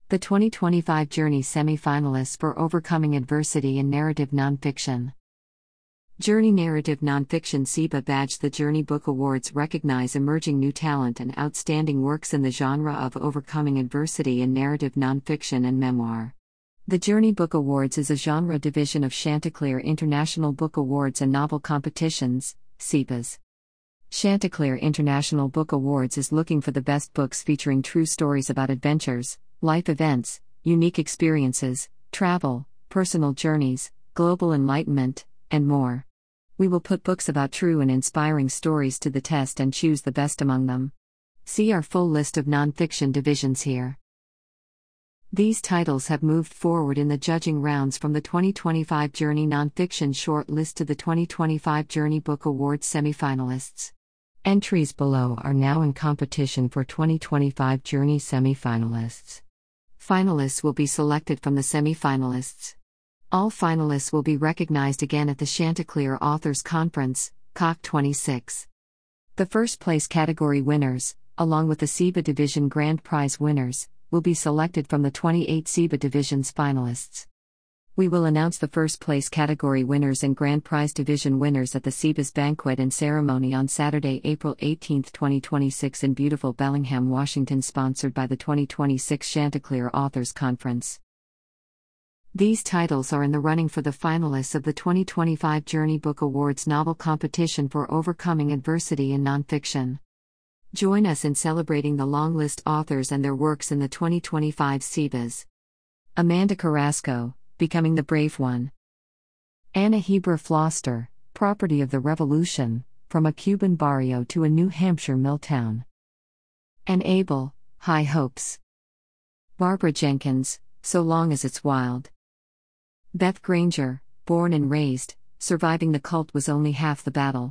The 2025 Journey semi-finalists for Overcoming Adversity in Narrative Nonfiction. Journey Narrative Nonfiction SIBA Badge. The Journey Book Awards recognize emerging new talent and outstanding works in the genre of overcoming adversity in narrative nonfiction and memoir. The Journey Book Awards is a genre division of Chanticleer International Book Awards and Novel Competitions, SIBAs. Chanticleer International Book Awards is looking for the best books featuring true stories about adventures, life events, unique experiences, travel, personal journeys, global enlightenment, and more. We will put books about true and inspiring stories to the test and choose the best among them. See our full list of nonfiction divisions here. These titles have moved forward in the judging rounds from the 2025 Journey Nonfiction Short List to the 2025 Journey Book Awards semifinalists. Entries below are now in competition for 2025 Journey semifinalists. Finalists will be selected from the semi-finalists. All finalists will be recognized again at the Chanticleer Authors Conference, COC 26. The first place category winners, along with the SIBA Division Grand Prize winners, will be selected from the 28 SIBA Division's finalists. We will announce the first place category winners and Grand Prize Division winners at the SIBA's banquet and ceremony on Saturday, April 18, 2026 in beautiful Bellingham, Washington, sponsored by the 2026 Chanticleer Authors Conference. These titles are in the running for the finalists of the 2025 Journey Book Awards Novel Competition for Overcoming Adversity in Nonfiction. Join us in celebrating the long list authors and their works in the 2025 SIBAs. Amanda Carrasco, Becoming the Brave One. Anna Hebra Floster, Property of the Revolution, From a Cuban Barrio to a New Hampshire Mill Town. Anne Abel, High Hopes. Barbara Jenkins, So Long as It's Wild. Beth Granger, Born and Raised, Surviving the Cult Was Only Half the Battle.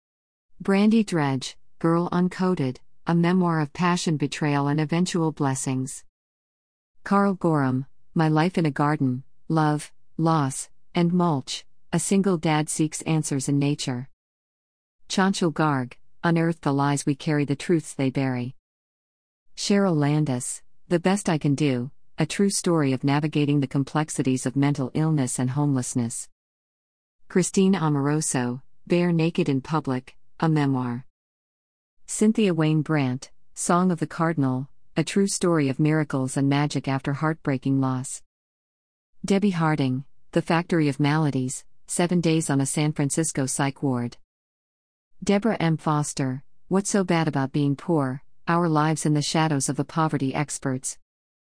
Brandy Dredge, Girl Uncoded, A Memoir of Passion, Betrayal and Eventual Blessings. Carl Gorham, My Life in a Garden, Love, Loss, and Mulch, A Single Dad Seeks Answers in Nature. Chanchal Garg, Unearth the Lies We Carry, the Truths They Bury. Cheryl Landis, The Best I Can Do, A True Story of Navigating the Complexities of Mental Illness and Homelessness. Christine Amoroso, Bare Naked in Public, A Memoir. Cynthia Wayne Brandt, Song of the Cardinal, A True Story of Miracles and Magic After Heartbreaking Loss. Debbie Harding, The Factory of Maladies, 7 Days on a San Francisco Psych Ward. Deborah M. Foster, What's So Bad About Being Poor? Our Lives in the Shadows of the Poverty Experts.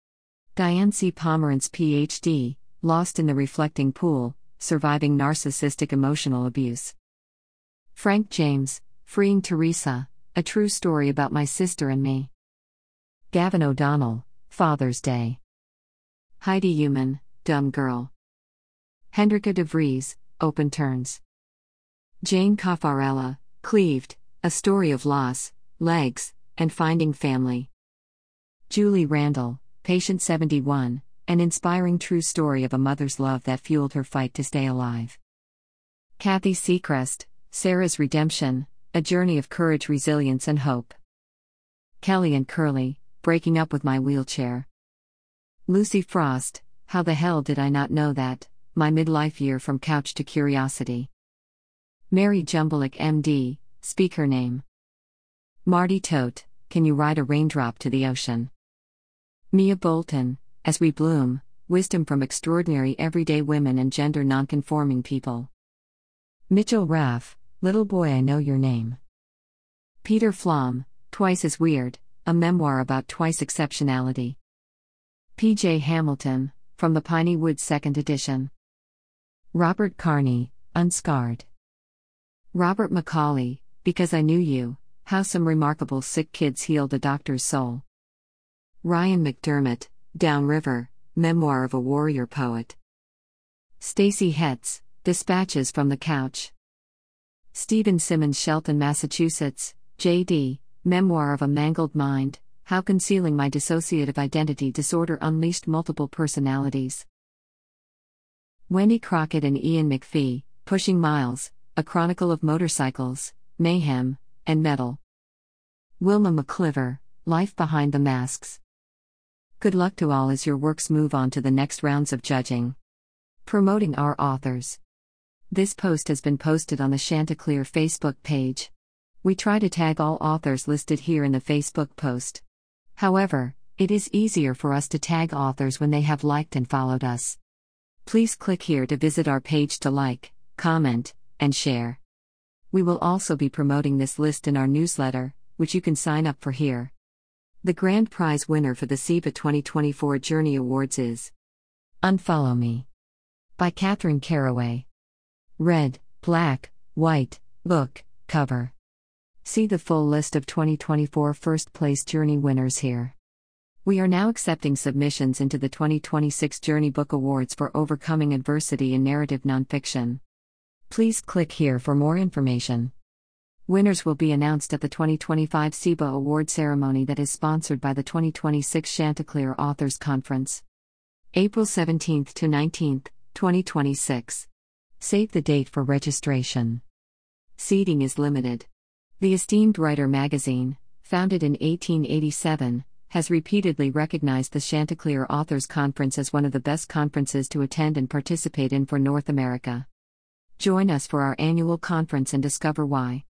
Diane C. Pomerantz, Ph.D., Lost in the Reflecting Pool, Surviving Narcissistic Emotional Abuse. Frank James, Freeing Teresa, A True Story About My Sister and Me. Gavin O'Donnell, Father's Day. Heidi Human, Dumb Girl. Hendrika de Vries, Open Turns. Jane Caffarella, Cleaved, A Story of Loss, Legs, and Finding Family. Julie Randall, Patient 71, An Inspiring True Story of a Mother's Love That Fueled Her Fight to Stay Alive. Kathy Seacrest, Sarah's Redemption, A Journey of Courage, Resilience and Hope. Kelly and Curly, Breaking Up with My Wheelchair. Lucy Frost, How the Hell Did I Not Know That? My Midlife Year from Couch to Curiosity. Mary Jumblick, MD, Speak Her Name. Marty Tote, Can You Ride a Raindrop to the Ocean? Mia Bolton, As We Bloom, Wisdom from Extraordinary Everyday Women and Gender Nonconforming People. Mitchell Raff, Little Boy I Know Your Name. Peter Flom, Twice as Weird, A Memoir About Twice Exceptionality. P.J. Hamilton, From the Piney Woods 2nd edition. Robert Carney, Unscarred. Robert Macaulay, Because I Knew You, How Some Remarkable Sick Kids Healed a Doctor's Soul. Ryan McDermott, Downriver, Memoir of a Warrior Poet. Stacey Hetz, Dispatches from the Couch. Stephen Simmons, Shelton, Massachusetts, J.D., Memoir of a Mangled Mind, How Concealing My Dissociative Identity Disorder Unleashed Multiple Personalities. Wendy Crockett and Ian McPhee, Pushing Miles, A Chronicle of Motorcycles, Mayhem, and Metal. Wilma McCliver, Life Behind the Masks. Good luck to all as your works move on to the next rounds of judging. Promoting our authors. This post has been posted on the Chanticleer Facebook page. We try to tag all authors listed here in the Facebook post. However, it is easier for us to tag authors when they have liked and followed us. Please click here to visit our page to like, comment, and share. We will also be promoting this list in our newsletter, which you can sign up for here. The grand prize winner for the SIBA 2024 Journey Awards is Unfollow Me by Catherine Caraway. Red, black, white, book, cover. See the full list of 2024 first place Journey winners here. We are now accepting submissions into the 2026 Journey Book Awards for Overcoming Adversity in Narrative Nonfiction. Please click here for more information. Winners will be announced at the 2025 SIBA Award ceremony that is sponsored by the 2026 Chanticleer Authors Conference. April 17 to 19, 2026. Save the date for registration. Seating is limited. The esteemed Writer magazine, founded in 1887, has repeatedly recognized the Chanticleer Authors Conference as one of the best conferences to attend and participate in for North America. Join us for our annual conference and discover why.